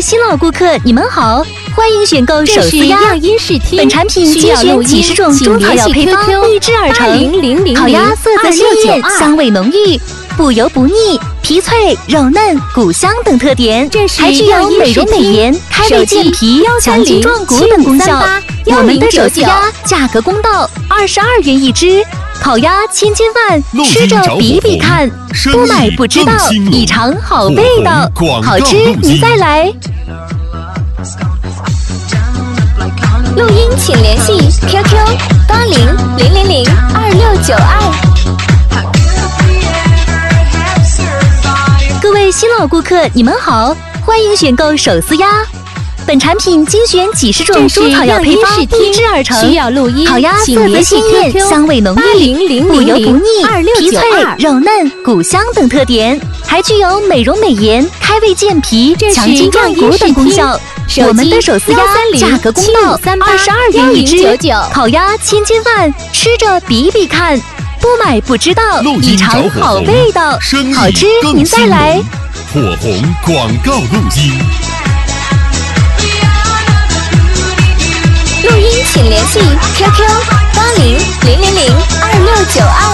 新老顾客，你们好，欢迎选购手撕鸭。本产品精选几十种中草药配方秘制而成，烤鸭色泽鲜艳，香味浓郁，不油不腻，皮脆肉嫩，骨香等特点，还具有美容美颜、开胃健脾、强筋壮骨等功效。我们的手撕鸭价格公道，22元一只。烤鸭千万，吃着比比看，不买不知道，异常好味道，好吃您再来。 录音请联系 QQ8000022692。 各位新老顾客，你们好，欢迎选购手撕鸭。本产品精选几十种中草药配方秘制而成，烤鸭色泽鲜艳，香味浓郁，不油不腻，皮脆肉嫩，骨香等特点，还具有美容美颜、开胃健脾、强筋壮骨等功效。我们的手撕鸭价格公道，22元一只，烤鸭千万，吃着比比看，不买不知道，异常好味道，好吃您再来。 火红广告录音。 录音请联系 QQ8000022692。